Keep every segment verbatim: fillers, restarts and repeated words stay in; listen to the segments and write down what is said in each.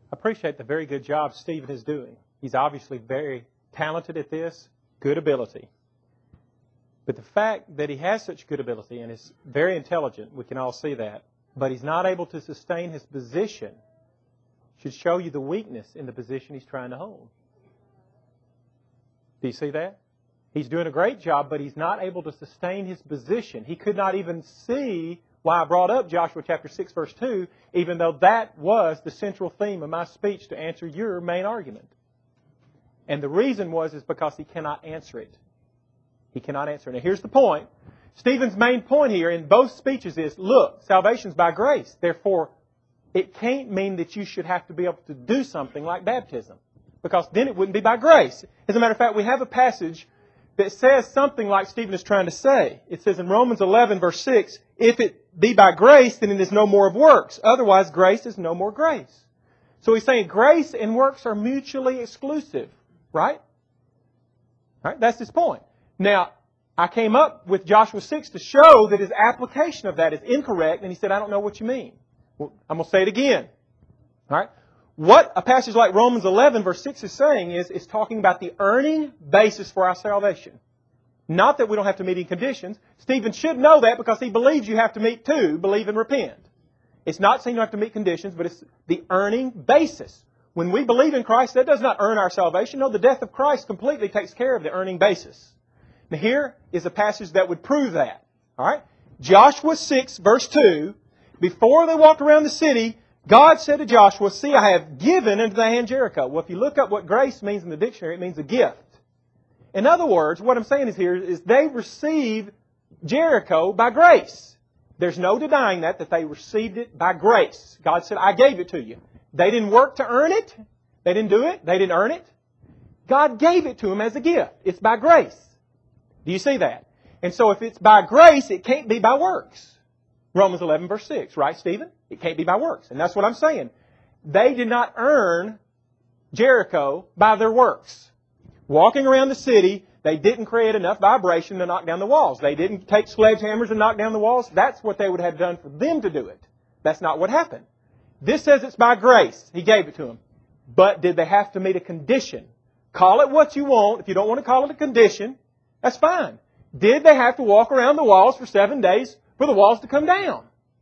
appreciate the very good job Stephen is doing. He's obviously very talented at this, good ability. But the fact that he has such good ability and is very intelligent, we can all see that, but he's not able to sustain his position should show you the weakness in the position he's trying to hold. Do you see that? He's doing a great job, but he's not able to sustain his position. He could not even see why I brought up Joshua chapter six, verse two, even though that was the central theme of my speech to answer your main argument. And the reason was is because he cannot answer it. He cannot answer it. Now here's the point. Stephen's main point here in both speeches is, look, salvation's by grace. Therefore, it can't mean that you should have to be able to do something like baptism, because then it wouldn't be by grace. As a matter of fact, we have a passage that says something like Stephen is trying to say. It says in Romans eleven, verse six, if it be by grace, then it is no more of works. Otherwise, grace is no more grace. So he's saying grace and works are mutually exclusive. Right? Right? That's his point. Now, I came up with Joshua six to show that his application of that is incorrect, and he said, I don't know what you mean. Well, I'm going to say it again. All right? What a passage like Romans eleven, verse six is saying is, it's talking about the earning basis for our salvation. Not that we don't have to meet any conditions. Stephen should know that because he believes you have to meet two, believe and repent. It's not saying you have to meet conditions, but it's the earning basis. When we believe in Christ, that does not earn our salvation. No, the death of Christ completely takes care of the earning basis. Now here is a passage that would prove that. All right? Joshua six, verse two, before they walked around the city, God said to Joshua, see, I have given into thy hand Jericho. Well, if you look up what grace means in the dictionary, it means a gift. In other words, what I'm saying is here is they received Jericho by grace. There's no denying that, that they received it by grace. God said, I gave it to you. They didn't work to earn it. They didn't do it. They didn't earn it. God gave it to them as a gift. It's by grace. Do you see that? And so if it's by grace, it can't be by works. Romans eleven, verse six, right, Stephen? It can't be by works. And that's what I'm saying. They did not earn Jericho by their works. Walking around the city, they didn't create enough vibration to knock down the walls. They didn't take sledgehammers and knock down the walls. That's what they would have done for them to do it. That's not what happened. This says it's by grace. He gave it to them. But did they have to meet a condition? Call it what you want. If you don't want to call it a condition, that's fine. Did they have to walk around the walls for seven days for the walls to come down?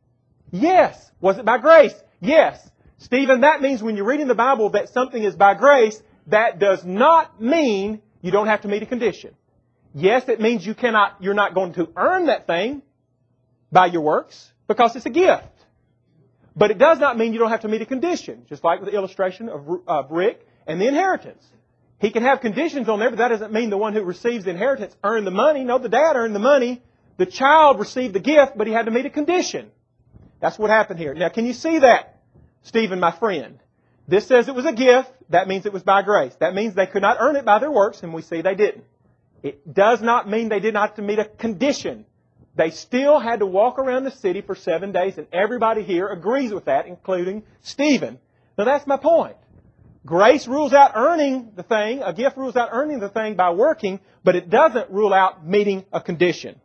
Yes. Was it by grace? Yes. Stephen, that means when you're reading the Bible that something is by grace, that does not mean you don't have to meet a condition. Yes, it means you cannot, you're not going to earn that thing by your works because it's a gift. But it does not mean you don't have to meet a condition, just like with the illustration of, of Rick and the inheritance. He can have conditions on there, but that doesn't mean the one who receives the inheritance earned the money. No, the dad earned the money. The child received the gift, but he had to meet a condition. That's what happened here. Now, can you see that, Stephen, my friend? This says it was a gift. That means it was by grace. That means they could not earn it by their works, and we see they didn't. It does not mean they did not have to meet a condition. They still had to walk around the city for seven days, and everybody here agrees with that, including Stephen. Now, that's my point. Grace rules out earning the thing. A gift rules out earning the thing by working, but it doesn't rule out meeting a condition.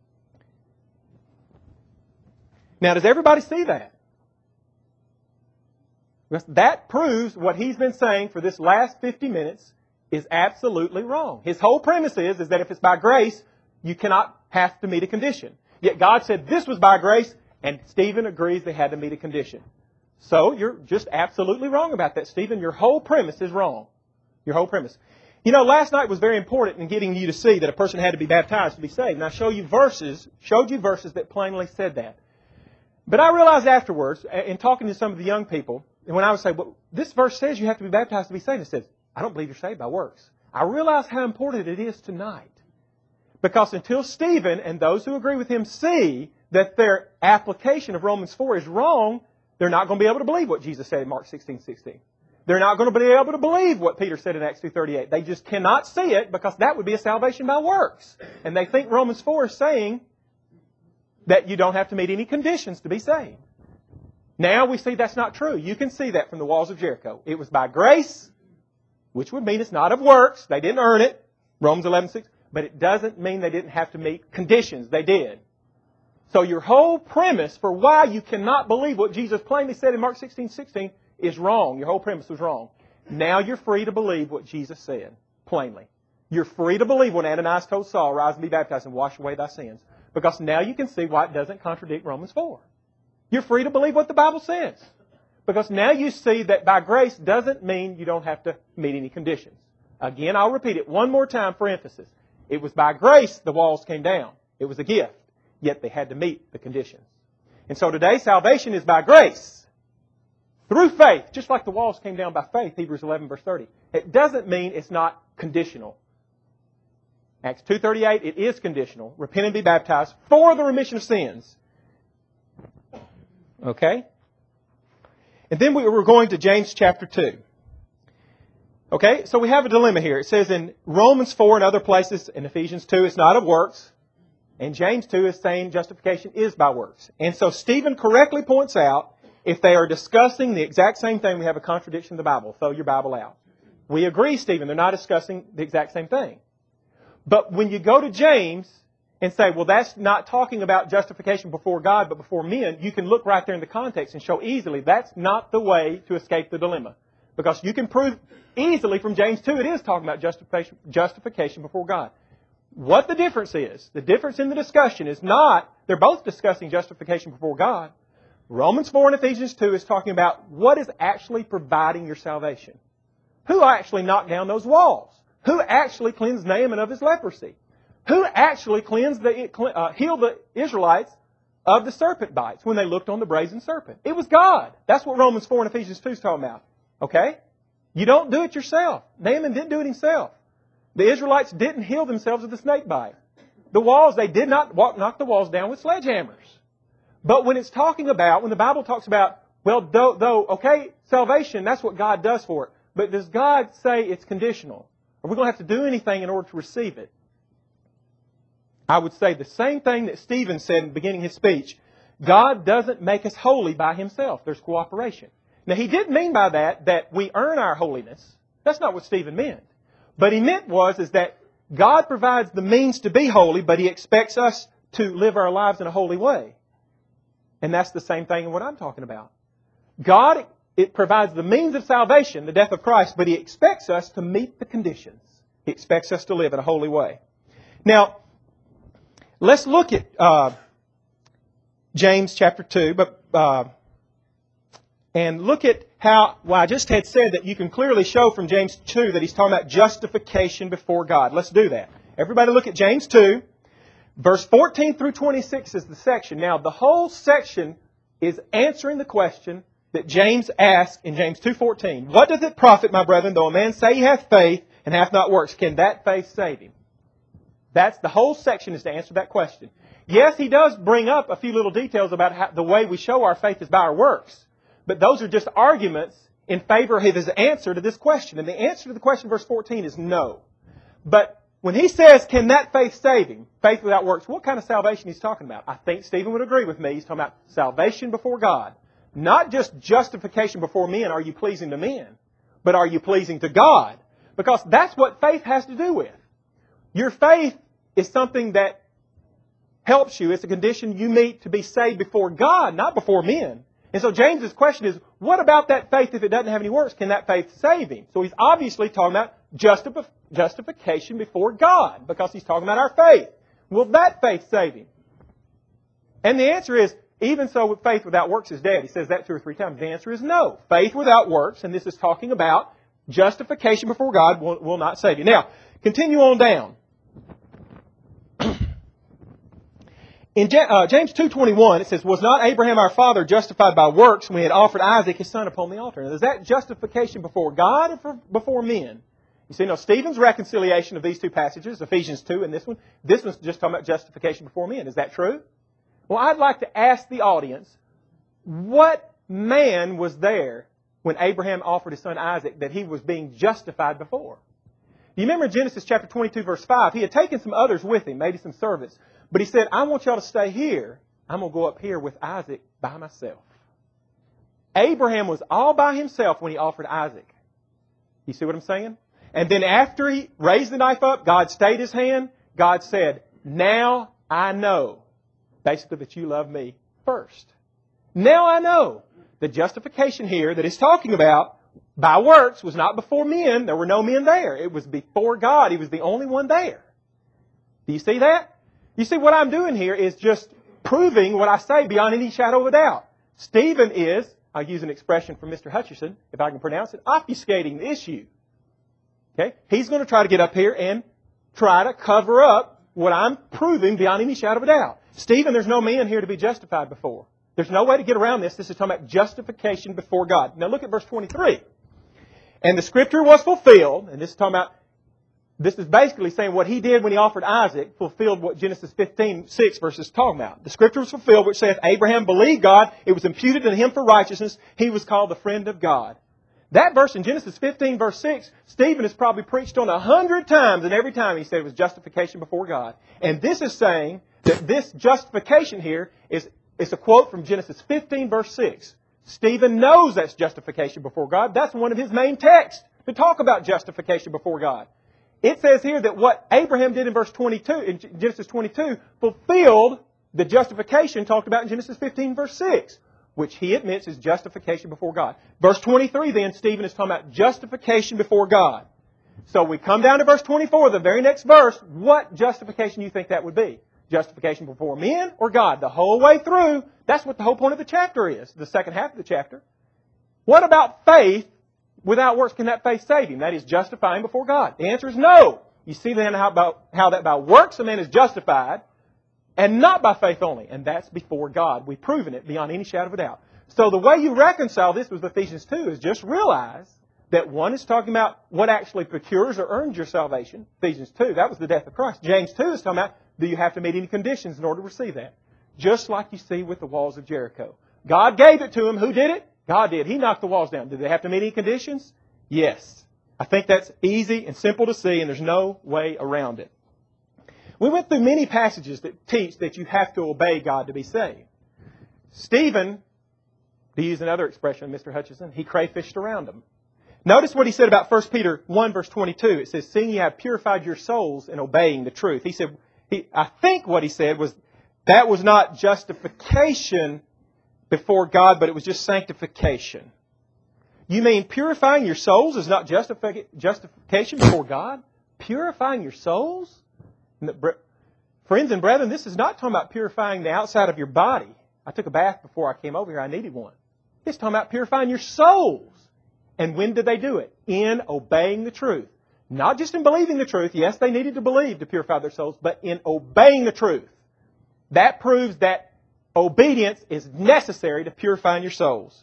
Now, does everybody see that? That proves what he's been saying for this last fifty minutes is absolutely wrong. His whole premise is, is that if it's by grace, you cannot have to meet a condition. Yet God said this was by grace, and Stephen agrees they had to meet a condition. So you're just absolutely wrong about that, Stephen. Your whole premise is wrong. Your whole premise. You know, last night was very important in getting you to see that a person had to be baptized to be saved. And I show you verses, showed you verses that plainly said that. But I realized afterwards, in talking to some of the young people, and when I would say, well, this verse says you have to be baptized to be saved, it says, I don't believe you're saved by works. I realize how important it is tonight. Because until Stephen and those who agree with him see that their application of Romans four is wrong, they're not going to be able to believe what Jesus said in Mark sixteen sixteen. They're not going to be able to believe what Peter said in Acts two thirty-eight. They just cannot see it because that would be a salvation by works. And they think Romans four is saying that you don't have to meet any conditions to be saved. Now we see that's not true. You can see that from the walls of Jericho. It was by grace, which would mean it's not of works. They didn't earn it. Romans eleven six. But it doesn't mean they didn't have to meet conditions. They did. So your whole premise for why you cannot believe what Jesus plainly said in Mark sixteen sixteen is wrong. Your whole premise was wrong. Now you're free to believe what Jesus said, plainly. You're free to believe when Ananias told Saul, rise and be baptized and wash away thy sins. Because now you can see why it doesn't contradict Romans four. You're free to believe what the Bible says. Because now you see that by grace doesn't mean you don't have to meet any conditions. Again, I'll repeat it one more time for emphasis. It was by grace the walls came down. It was a gift. Yet they had to meet the conditions. And so today, salvation is by grace. Through faith. Just like the walls came down by faith, Hebrews eleven verse thirty. It doesn't mean it's not conditional. Acts two thirty-eight, it is conditional. Repent and be baptized for the remission of sins. Okay? And then we were going to James chapter two. Okay, so we have a dilemma here. It says in Romans four and other places, in Ephesians two, it's not of works. And James two is saying justification is by works. And so Stephen correctly points out, if they are discussing the exact same thing, we have a contradiction in the Bible. Throw your Bible out. We agree, Stephen, they're not discussing the exact same thing. But when you go to James and say, well, that's not talking about justification before God, but before men, you can look right there in the context and show easily that's not the way to escape the dilemma. Because you can prove easily from James two, it is talking about justification, justification before God. What the difference is, the difference in the discussion is not, they're both discussing justification before God. Romans four and Ephesians two is talking about what is actually providing your salvation. Who actually knocked down those walls? Who actually cleansed Naaman of his leprosy? Who actually cleansed the, uh, healed the Israelites of the serpent bites when they looked on the brazen serpent? It was God. That's what Romans four and Ephesians two is talking about. Okay? You don't do it yourself. Naaman didn't do it himself. The Israelites didn't heal themselves of the snake bite. The walls, they did not walk, knock the walls down with sledgehammers. But when it's talking about, when the Bible talks about, well, though, though, okay, salvation, that's what God does for it. But does God say it's conditional? Are we going to have to do anything in order to receive it? I would say the same thing that Stephen said in beginning his speech. God doesn't make us holy by Himself. There's cooperation. Now, he didn't mean by that that we earn our holiness. That's not what Stephen meant. But he meant was is that God provides the means to be holy, but He expects us to live our lives in a holy way. And that's the same thing in what I'm talking about. God, it provides the means of salvation, the death of Christ, but He expects us to meet the conditions. He expects us to live in a holy way. Now, let's look at uh, James chapter two, but uh, and look at how, well, I just had said that you can clearly show from James two that he's talking about justification before God. Let's do that. Everybody look at James two. Verse fourteen through twenty-six is the section. Now, the whole section is answering the question that James asked in James two fourteen. What does it profit, my brethren, though a man say he hath faith and hath not works? Can that faith save him? That's the whole section is to answer that question. Yes, he does bring up a few little details about how, the way we show our faith is by our works. But those are just arguments in favor of his answer to this question. And the answer to the question, verse fourteen, is no. But when he says, can that faith save him? Faith without works. What kind of salvation he's talking about? I think Stephen would agree with me. He's talking about salvation before God. Not just justification before men. Are you pleasing to men? But are you pleasing to God? Because that's what faith has to do with. Your faith is something that helps you. It's a condition you meet to be saved before God, not before men. And so James's question is, what about that faith if it doesn't have any works? Can that faith save him? So he's obviously talking about justifi- justification before God because he's talking about our faith. Will that faith save him? And the answer is, even so, faith without works is dead. He says that two or three times. The answer is no. Faith without works, and this is talking about justification before God, will, will not save you. Now, continue on down. In James two twenty-one, it says, was not Abraham our father justified by works when he had offered Isaac his son upon the altar? Now, is that justification before God or for, before men? You see, now Stephen's reconciliation of these two passages, Ephesians two and this one, this one's just talking about justification before men. Is that true? Well, I'd like to ask the audience, what man was there when Abraham offered his son Isaac that he was being justified before? You remember Genesis chapter twenty-two, verse five, he had taken some others with him, maybe some servants. But he said, I want y'all to stay here. I'm going to go up here with Isaac by myself. Abraham was all by himself when he offered Isaac. You see what I'm saying? And then after he raised the knife up, God stayed his hand. God said, now I know, basically, that you love me first. Now I know. the justification here that it's talking about by works was not before men. There were no men there. It was before God. He was the only one there. Do you see that? You see, what I'm doing here is just proving what I say beyond any shadow of a doubt. Stephen is, I'll use an expression from Mister Hutchison, if I can pronounce it, obfuscating the issue. Okay? He's going to try to get up here and try to cover up what I'm proving beyond any shadow of a doubt. Stephen, there's no man here to be justified before. There's no way to get around this. This is talking about justification before God. Now look at verse twenty-three. And the Scripture was fulfilled, and this is talking about, this is basically saying what he did when he offered Isaac fulfilled what Genesis fifteen six verses talking about. The Scripture was fulfilled which saith, Abraham believed God, it was imputed to him for righteousness, he was called the friend of God. That verse in Genesis fifteen verse six, Stephen has probably preached on a hundred times, and every time he said it was justification before God. And this is saying that this justification here is, is a quote from Genesis fifteen verse six. Stephen knows that's justification before God. That's one of his main texts to talk about justification before God. It says here that what Abraham did in verse twenty-two, in Genesis twenty-two, fulfilled the justification talked about in Genesis fifteen verse six, which he admits is justification before God. Verse twenty-three then, Stephen is talking about justification before God. So we come down to verse twenty-four, the very next verse. What justification do you think that would be? Justification before men or God? The whole way through, that's what the whole point of the chapter is, the second half of the chapter. What about faith? Without works, can that faith save him? That is justifying before God. The answer is no. You see then how, about, how that by works a man is justified, and not by faith only. And that's before God. We've proven it beyond any shadow of a doubt. So the way you reconcile this with Ephesians two is just realize that one is talking about what actually procures or earns your salvation. Ephesians two, that was the death of Christ. James two is talking about, do you have to meet any conditions in order to receive that? Just like you see with the walls of Jericho. God gave it to him. Who did it? God did. He knocked the walls down. Did they have to meet any conditions? Yes. I think that's easy and simple to see, and there's no way around it. We went through many passages that teach that you have to obey God to be saved. Stephen, to use another expression of Mister Hutchison, he crayfished around them. Notice what he said about First Peter one verse twenty-two. It says, seeing you have purified your souls in obeying the truth. He said, he, I think what he said was, that was not justification before God, but it was just sanctification. You mean purifying your souls is not justifi- justification before God? Purifying your souls? Friends and brethren, this is not talking about purifying the outside of your body. I took a bath before I came over here. I needed one. It's talking about purifying your souls. And when did they do it? In obeying the truth. Not just in believing the truth. Yes, they needed to believe to purify their souls, but in obeying the truth. That proves that obedience is necessary to purifying your souls.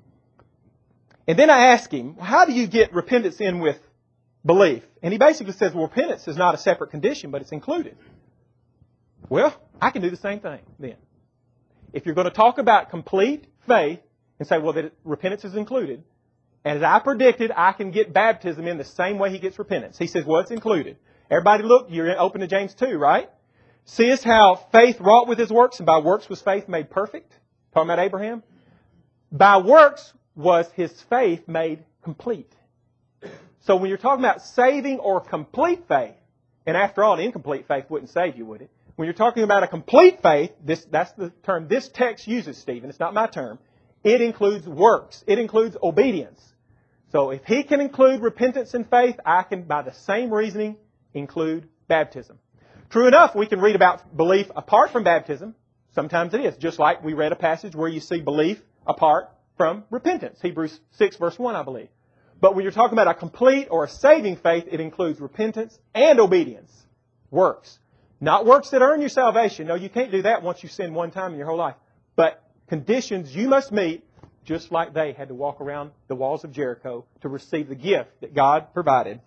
And then I ask him, how do you get repentance in with belief? And he basically says, well, repentance is not a separate condition, but it's included. Well, I can do the same thing then. If you're going to talk about complete faith and say, well, that repentance is included, and as I predicted, I can get baptism in the same way he gets repentance. He says, well, it's included. Everybody look, you're open to James two, right? Seest how faith wrought with his works, and by works was faith made perfect? Talking about Abraham. By works was his faith made complete. So when you're talking about saving or complete faith, and after all, an incomplete faith wouldn't save you, would it? When you're talking about a complete faith, this, that's the term this text uses, Stephen. It's not my term. It includes works. It includes obedience. So if he can include repentance and faith, I can, by the same reasoning, include baptism. True enough, we can read about belief apart from baptism. Sometimes it is. Just like we read a passage where you see belief apart from repentance. Hebrews six verse one, I believe. But when you're talking about a complete or a saving faith, it includes repentance and obedience. Works. Not works that earn your salvation. No, you can't do that once you sin one time in your whole life. But conditions you must meet, just like they had to walk around the walls of Jericho to receive the gift that God provided.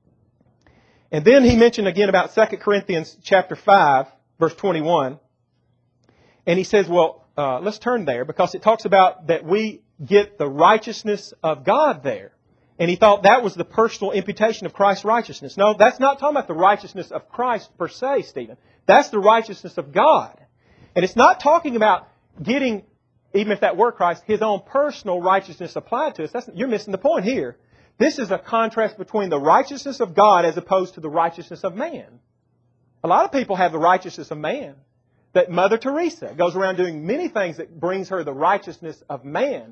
And then he mentioned again about Second Corinthians chapter five, verse twenty-one. And he says, well, uh, let's turn there because it talks about that we get the righteousness of God there. And he thought that was the personal imputation of Christ's righteousness. No, that's not talking about the righteousness of Christ per se, Stephen. That's the righteousness of God. And it's not talking about getting, even if that were Christ, His own personal righteousness applied to us. That's, you're missing the point here. This is a contrast between the righteousness of God as opposed to the righteousness of man. A lot of people have the righteousness of man. That Mother Teresa goes around doing many things that brings her the righteousness of man.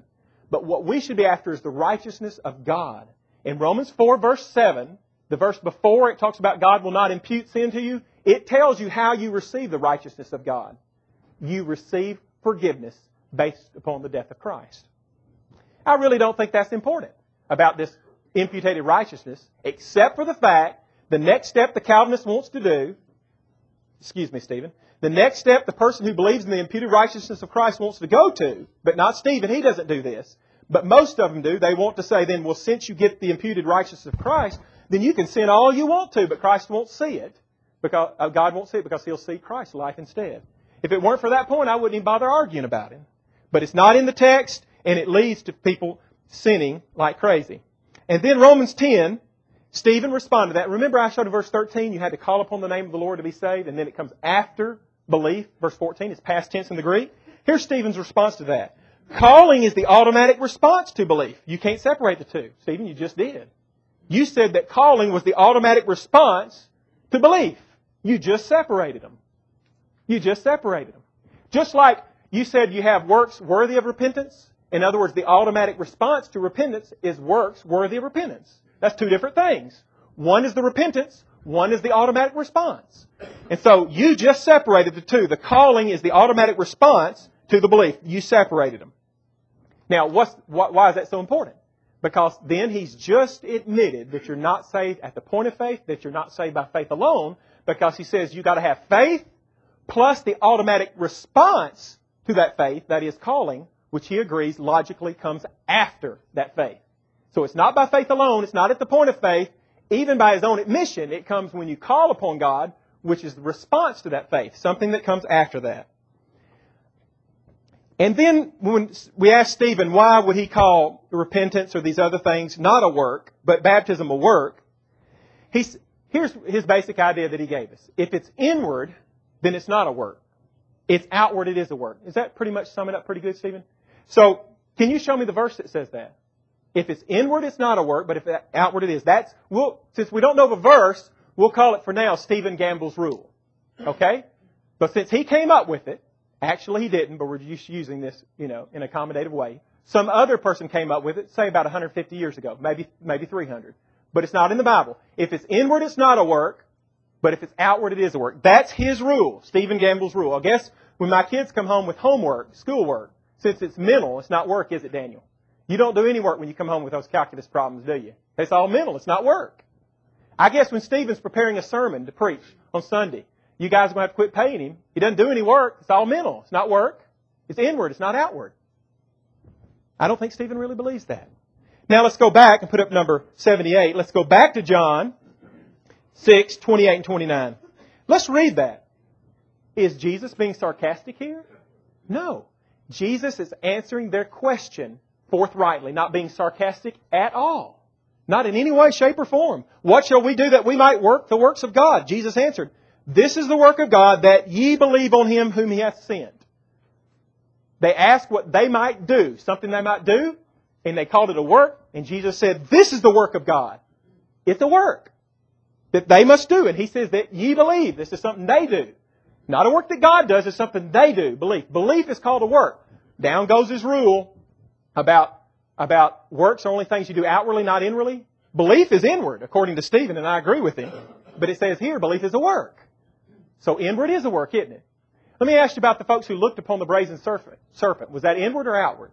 But what we should be after is the righteousness of God. In Romans four, verse seven, the verse before it talks about God will not impute sin to you. It tells you how you receive the righteousness of God. You receive forgiveness based upon the death of Christ. I really don't think that's important about this imputed righteousness, except for the fact the next step the Calvinist wants to do, excuse me, Stephen, the next step the person who believes in the imputed righteousness of Christ wants to go to, but not Stephen, he doesn't do this, but most of them do. They want to say then, well, since you get the imputed righteousness of Christ, then you can sin all you want to, but Christ won't see it. Because uh, God won't see it because He'll see Christ's life instead. If it weren't for that point, I wouldn't even bother arguing about it. But it's not in the text, and it leads to people sinning like crazy. And then Romans ten, Stephen responded to that. Remember I showed in verse thirteen, you had to call upon the name of the Lord to be saved, and then it comes after belief. Verse fourteen is past tense in the Greek. Here's Stephen's response to that. Calling is the automatic response to belief. You can't separate the two. Stephen, you just did. You said that calling was the automatic response to belief. You just separated them. You just separated them. Just like you said you have works worthy of repentance. In other words, the automatic response to repentance is works worthy of repentance. That's two different things. One is the repentance. One is the automatic response. And so you just separated the two. The calling is the automatic response to the belief. You separated them. Now, what's, why is that so important? Because then he's just admitted that you're not saved at the point of faith, that you're not saved by faith alone, because he says you've got to have faith plus the automatic response to that faith, that is calling, which he agrees logically comes after that faith. So it's not by faith alone, it's not at the point of faith. Even by his own admission, it comes when you call upon God, which is the response to that faith, something that comes after that. And then when we asked Stephen, why would he call repentance or these other things not a work, but baptism a work? He's, here's his basic idea that he gave us. If it's inward, then it's not a work. It's outward, it is a work. Is that pretty much summing up pretty good, Stephen? So, can you show me the verse that says that? If it's inward, it's not a work, but if outward it is. That's, we'll, since we don't know the verse, we'll call it for now Stephen Gamble's rule. Okay? But since he came up with it, actually he didn't, but we're just using this, you know, in an accommodative way. Some other person came up with it, say about one hundred fifty years ago, maybe maybe three hundred. But it's not in the Bible. If it's inward, it's not a work, but if it's outward, it is a work. That's his rule, Stephen Gamble's rule. I guess when my kids come home with homework, schoolwork, since it's mental, it's not work, is it, Daniel? You don't do any work when you come home with those calculus problems, do you? It's all mental. It's not work. I guess when Stephen's preparing a sermon to preach on Sunday, you guys are going to have to quit paying him. He doesn't do any work. It's all mental. It's not work. It's inward. It's not outward. I don't think Stephen really believes that. Now let's go back and put up number seventy-eight. Let's go back to John six, twenty-eight and twenty-nine. Let's read that. Is Jesus being sarcastic here? No. Jesus is answering their question forthrightly, not being sarcastic at all. Not in any way, shape, or form. What shall we do that we might work the works of God? Jesus answered, this is the work of God, that ye believe on Him whom He hath sent. They asked what they might do, something they might do, and they called it a work, and Jesus said, this is the work of God. It's a work that they must do, and He says that ye believe. This is something they do. Not a work that God does, it's something they do. Belief. Belief is called a work. Down goes His rule about, about works are only things you do outwardly, not inwardly. Belief is inward, according to Stephen, and I agree with him. But it says here, belief is a work. So inward is a work, isn't it? Let me ask you about the folks who looked upon the brazen serpent. Was that inward or outward?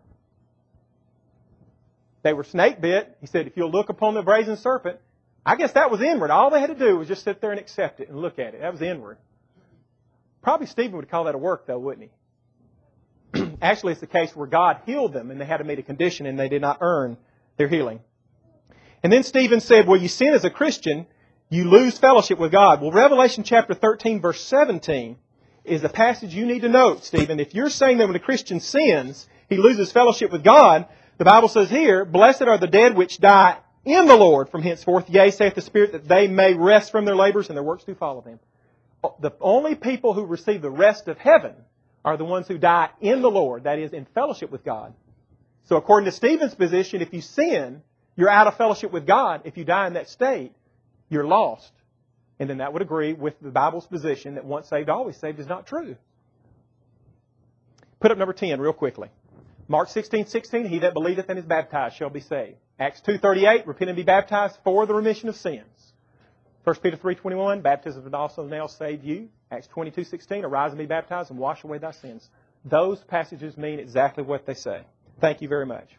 They were snake bit. He said, if you'll look upon the brazen serpent, I guess that was inward. All they had to do was just sit there and accept it and look at it. That was inward. Probably Stephen would call that a work, though, wouldn't he? Actually, it's the case where God healed them and they had to meet a condition and they did not earn their healing. And then Stephen said, well, you sin as a Christian, you lose fellowship with God. Well, Revelation chapter thirteen, verse seventeen is a passage you need to note, Stephen. If you're saying that when a Christian sins, he loses fellowship with God, the Bible says here, blessed are the dead which die in the Lord from henceforth. Yea, saith the Spirit, that they may rest from their labors and their works do follow them. The only people who receive the rest of heaven are the ones who die in the Lord, that is, in fellowship with God. So according to Stephen's position, if you sin, you're out of fellowship with God. If you die in that state, you're lost. And then that would agree with the Bible's position that once saved, always saved is not true. Put up number ten real quickly. Mark sixteen sixteen, he that believeth and is baptized shall be saved. Acts two thirty-eight, repent and be baptized for the remission of sins. First Peter three twenty-one, baptism will also now save you. Acts twenty-two sixteen, arise and be baptized and wash away thy sins. Those passages mean exactly what they say. Thank you very much.